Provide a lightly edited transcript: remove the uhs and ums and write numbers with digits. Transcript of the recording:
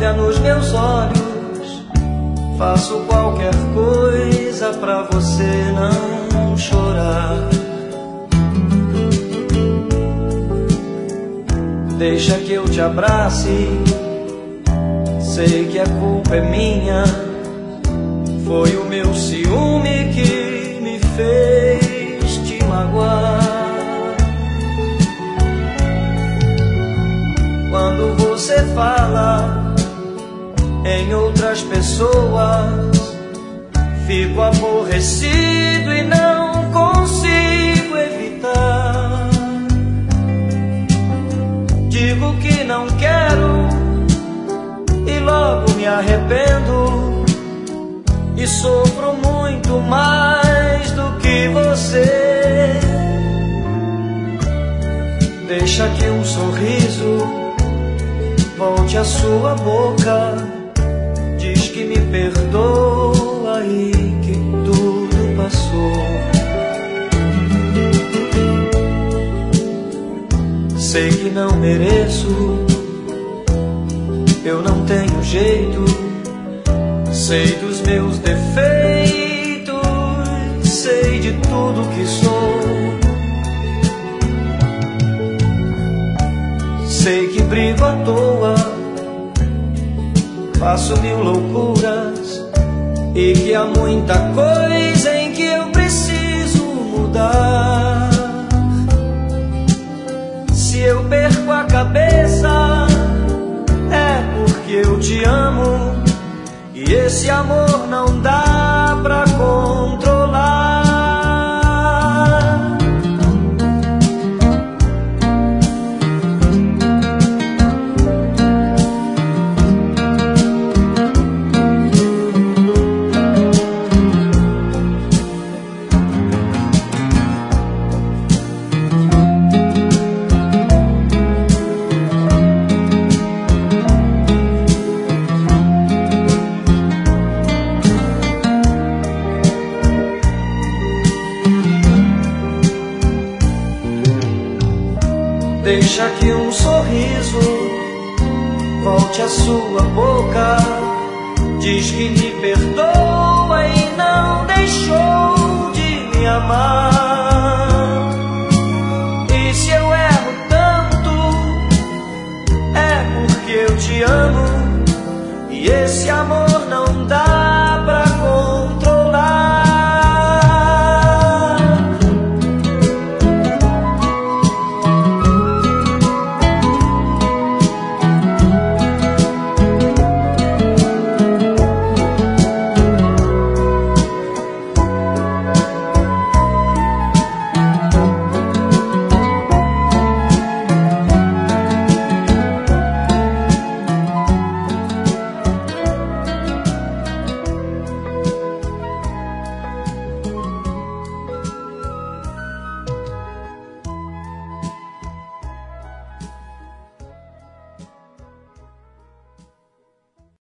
olha nos meus olhos, faço qualquer coisa pra você não chorar. Deixa que eu te abrace, sei que a culpa é minha. Foi o meu ciúme que me fez te magoar. Quando você fala em outras pessoas, fico aborrecido e não consigo evitar. Digo que não quero e logo me arrependo, e sofro muito mais do que você. Deixa que um sorriso volte à sua boca, diz que me perdoa e que tudo passou. Sei que não mereço, eu não tenho jeito, sei dos meus defeitos, sei de tudo que sou. Sei que brigo à toa, faço mil loucuras, e que há muita coisa em que eu preciso mudar. Se eu perco a cabeça, é porque eu te amo, e esse amor não dá pra controlar. Deixa que um sorriso volte à sua boca, diz que me perdoa e não deixou de me amar. E se eu erro tanto, é porque eu te amo, e esse amor